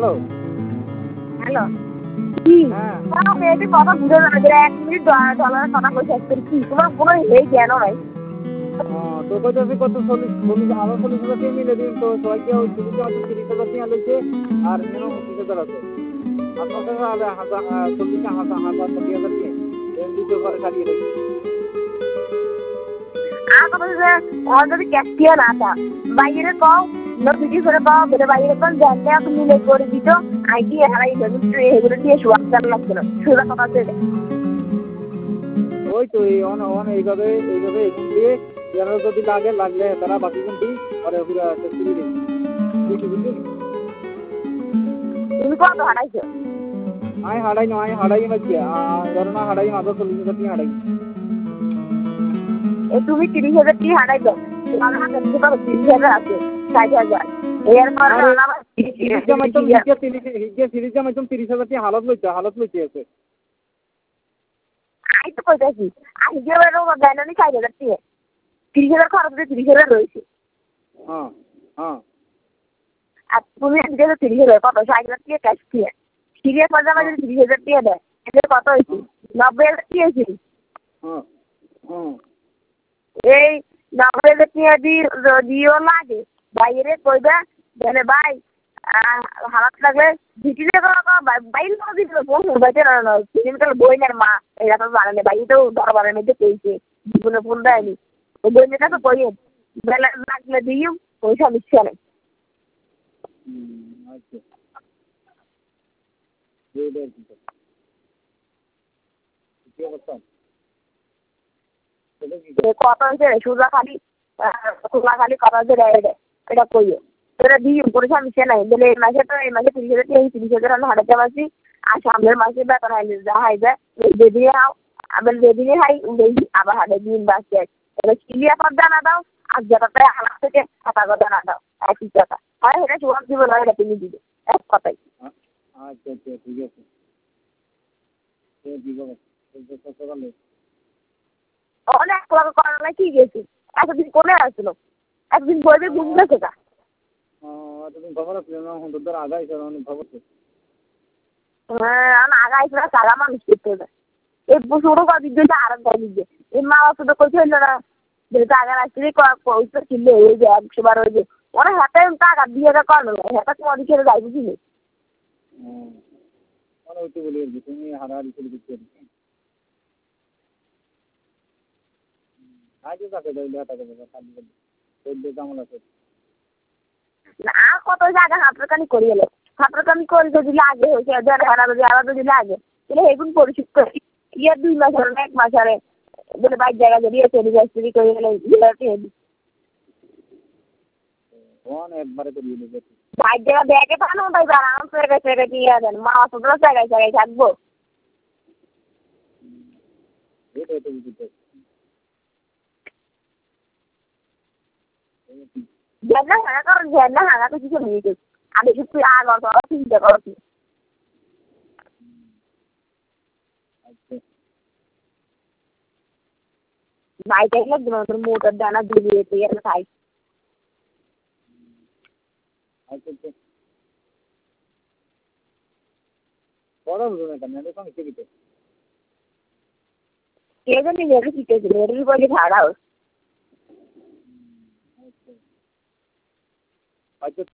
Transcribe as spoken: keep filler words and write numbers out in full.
hello hello কি হ্যাঁ তোমার মেয়েটি কথা বুঝে না যে এক মিনিট ডলারের কথা কই শেষ করি কি তোমার কোনো এই জ্ঞান নাই তো কইতাছি কত চল্লিশ চল্লিশ আরো চল্লিশ হাজার টাকা মিলে দিন তো সবাইকে ওই চল্লিশ হাজার তিরিশ হাজার টাকা লইছে আর এখানে পঁচিশ হাজার আছে আপনার কাছে হাজার চল্লিশ হাজার হাজার চল্লিশ হাজার টাকা এম দিতে পারে সারিয়ে রাখি আর কথা যে ওর যদি ক্যাশ দিয়ে না তা বাইরে কও নো ভিডিও করে কও বেরে বাইরে কোন জানলে আপনি মিলে করে দিত আইডি হারাই যাবে তুই এগুলো দিয়ে শুয়ার জানা লাগবে না শুধু কথা আছে ওই তো এই অন অন এইভাবে এইভাবে এখান দিয়ে যারা যদি লাগে লাগলে তারা বাকি কোনটি পরে পুরো ফ্রি দিই বুঝলি বুঝলি তুমি কত হারাইছো আমি হারাই না আমি হারাই মাঝে ধরো না হারাই মাঝে চল্লিশ হাজার টাকা হারাই এ তুমি তিরিশ হাজার টাকা হারাই দাও তোমার হাতে তো তিরিশ হাজার আছে ষাট হাজার এরপর আমার তিরিশ জামাই তো হিগে তিরিশ হিগে তিরিশ জামাই তো তিরিশ হাজার টাকা হালত লইতে হালত লইতে আছে আই তো কইতাছি আর হিগে বেরো দেন নি ষাট হাজার টাকা তিরিশ হাজার খরচ দিয়ে তিরিশ হাজার রয়েছে হ্যাঁ হ্যাঁ আর তুমি দিকে তিরিশ হাজার কত ষাট হাজার টাকা ক্যাশ দিয়ে সিরিয়াস পর্যন্ত যদি তিরিশ হাজার টাকা দেয় এদের কত হয়েছে নব্বই হাজার টাকা হয়েছে হ্যাঁ হ্যাঁ এই নব্বই হাজার টাকা দিও লাগে বাইরে কইবা বলে ভাই হারাত লাগলে ভিটিলে বাইরে দিল ফোন বাইতে না তিনকাল বইনের মা এরা তো জানে ভাই তো দরবারের মধ্যে পেয়েছে জীবনে ফোন দেয়নি ওই বইনের কাছে কইয়ে বেলা লাগলে দিও পয়সা দিচ্ছে না আচ্ছা কত হয়েছে সোজা খালি সোজা খালি কত হয়েছে এটা কইও এটা দিও পয়সা দিচ্ছে নাই বলে এই মাসে তো এই মাসে তিরিশ হাজার টাকা তিরিশ হাজার আমি হারাতে পারছি আর সামনের মাসে বেতন হাইলে যা হাইবে যেদিনে হাও আবার যেদিনে হাই আবার হাতে দিন বাসছে এবার ক্লিয়ার কর জানা দাও আর যেটাতে হালাত থেকে কথা কথা না দাও একই কথা হয় এটা জবাব দিব না এটা তুমি দিবে এক কথাই আচ্ছা আচ্ছা ঠিক আছে অনেক করোনা কি গেছি এতদিন কোনে আসলো একদিন বইবে ঘুম গেছে কা এতদিন খবর আছে না হন তোর আগাই স্যার অনেক খবর আছে হ্যাঁ আমি আগাই ছিল সারা মানুষ করতে হবে এই ছোটো কাজ দিতে আরাম করে দিতে এই মা বাবা তো কইতে হইল না যেটা আগে আসলে পয়সা ছিল এই যে একশো বার ওই যে ওরা হাতে টাকা দিয়ে করানো হাতে তোমার দিকে যাই বুঝলি মানে ওইটা বলি আর কি তুমি হারাহারি করে দিচ্ছি আজ টাকা দেয় টাকা দেবে খালি চোদ্দ কেমন আছে না কত জায়গা হাতরাকানি করি এলো হাতরাকানি করে যদি লাগে হয়েছে দেড় হারা যদি আবার যদি লাগে তাহলে এগুলো পরিশোধ করি ইয়ার দুই মাস হলো এক মাস আরে বলে বাইর জায়গা যদি চলে যায় চুরি করে গেলে একবারে তো দিয়ে দেবে বাইর জায়গা ব্যাগে পানো তাই আরাম জায়গায় জায়গায় নিয়ে যান মা অসুবিধা জায়গায় জায়গায় থাকবো ঝর্ণা হাঁকা কর ঝর্ণা হাঁকা তো কিছু নিয়ে গেছি আমি কিছু আগ চিন্তা করছি বাইরে লাগবে মোটর দানা দিয়ে দিয়ে খাই কে জানি মেরে শিখেছিল মেরের বলে ভাড়াও আচ্ছা